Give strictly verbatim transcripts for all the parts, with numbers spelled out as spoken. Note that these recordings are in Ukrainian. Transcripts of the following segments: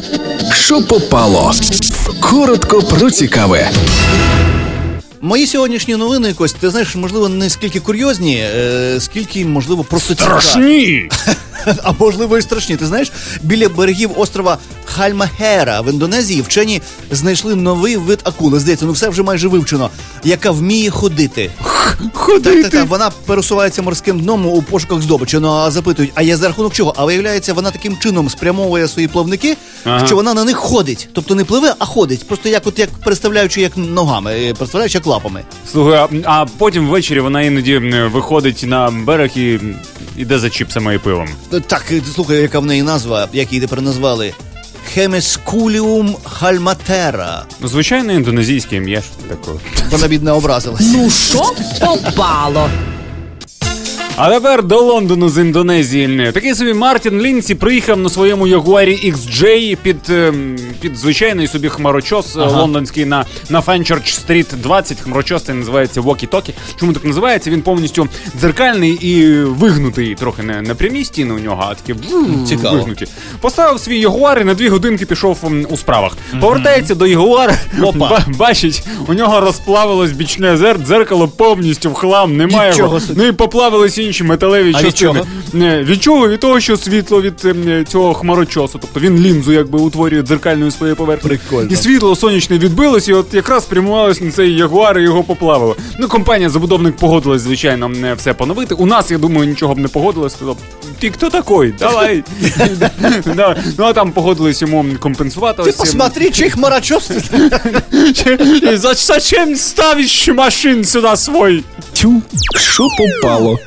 Що попало? Коротко про цікаве. Мої сьогоднішні новини, Кость, ти знаєш, можливо, не скільки курйозні, е, скільки, можливо, просто страшні. А можливо і страшні. Ти знаєш, біля берегів острова Хальмахера в Індонезії вчені знайшли новий вид акули. Здається, ну все вже майже вивчено, яка вміє ходити. Ходити? Так, так, так. Вона пересувається морським дном у пошуках здобичі. Ну, а запитують, а я за рахунок чого? А виявляється, вона таким чином спрямовує свої плавники, ага. що вона на них ходить. Тобто не пливе, а ходить. Просто як от як представляючи як ногами, представляючи як лапами. Слухай, а, а потім ввечері вона іноді виходить на берег і іде за чіпсами і пивом. Так, слухай, яка в неї назва, як її тепер назвали? Хемескуліум хальматера. Ну, звичайно, індонезійське ім'я ж таке. Вона, бідна, образилась. Ну, що попало? А тепер до Лондону з Індонезії. Такий собі Мартін Лінсі приїхав на своєму Ягуарі ікс джей під, під звичайний собі хмарочос ага. лондонський на, на Фенчерч-стріт двадцять. Хмарочос це називається Walkie-Talkie. Чому так називається? Він повністю дзеркальний і вигнутий. Трохи не, не прямі стіни у нього, а такі Цікаво. Вигнуті. Поставив свій Ягуар і на дві годинки пішов у справах. Mm-hmm. Повертається до Ягуара, ба- бачить, у нього розплавилось бічне зер, дзеркало повністю в хлам, немає його. Ну і поплавилися інші металеві а частини. Від чого? Не, від чого? Від того, що світло від е, цього хмарочосу. Тобто він лінзу якби утворює дзеркальною своєю поверхнею. Прикольно. І світло сонячне відбилось, і от якраз спрямувалось на цей Ягуар і його поплавило. Ну, компанія-забудовник погодилась, звичайно, не все поновити. У нас, я думаю, нічого б не погодилось. Ти хто такий? Давай. Ну, а там погодились йому компенсувати. Ти посмотри, чий хмарочос. Зачем ставиш машин сюди свій? Тю, що попало?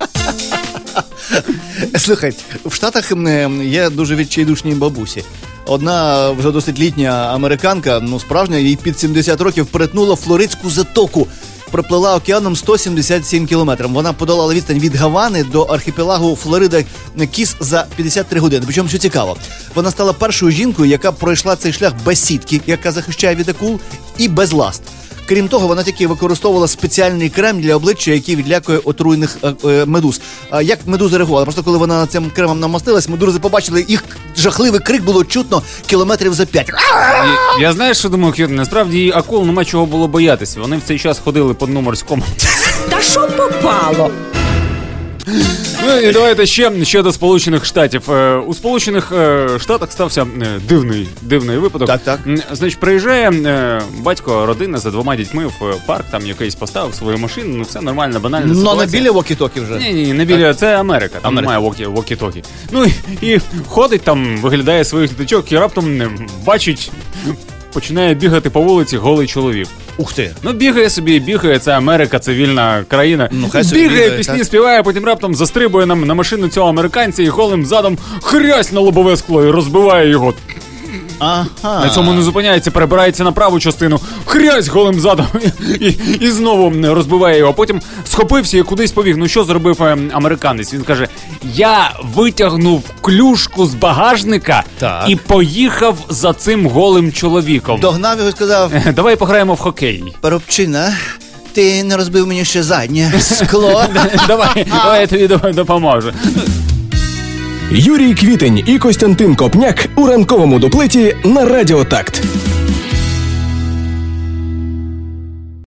Слухай, в Штатах є дуже відчайдушні бабусі. Одна вже досить літня американка, ну справжня, їй під сімдесят років перетнула Флоридську затоку. Проплила океаном сто сімдесят сім кілометрів. Вона подолала відстань від Гавани до архіпелагу Флорида Кіс за п'ятдесят три години. Причому, що цікаво, вона стала першою жінкою, яка пройшла цей шлях без сітки, яка захищає від акул, і без ласт. Крім того, вона тільки використовувала спеціальний крем для обличчя, який відлякує отруйних е, е, медуз. А як медузи реагували? Просто коли вона цим кремом намастилась, медузи побачили, їх жахливий крик було чутно кілометрів за п'ять. Я, я знаєш, що думаю, К'ют, насправді їй акул нема чого було боятися. Вони в цей час ходили по дну морському. Та що попало? Ну і давайте ще, ще до Сполучених Штатів. Е, у Сполучених е, Штатах стався е, дивний, дивний випадок. Так, так. Значить, приїжджає е, батько родини за двома дітьми в парк, там якийсь поставив свою машину, ну все нормально, банальна ситуація. Ну, не біля Walkie-Talkie вже. Ні, ні, не біля, це Америка, там Америка. немає Walkie-Talkie. Ну і, і ходить там, виглядає своїх діточок і раптом е, бачить, починає бігати по вулиці голий чоловік. Ух ти. Ну, бігає собі, бігає, це Америка, це вільна країна. Ну, хай собі бігає, бігає, пісні так. співає, потім раптом застрибує на, на машину цього американця і голим задом хрясь на лобове скло і розбиває його. Ага. На цьому не зупиняється, перебирається на праву частину, хрясь голим задом і, і, і знову розбиває його. Потім схопився і кудись побіг. Ну що зробив е, американець? Він каже, я витягнув клюшку з багажника Так. і поїхав за цим голим чоловіком. Догнав його і сказав, Давай пограємо в хокей. Парубчина, ти не розбив мені ще заднє скло. Давай, давай я тобі допоможу. Юрій Квітень і Костянтин Копняк у ранковому дуплеті на Радіо Такт.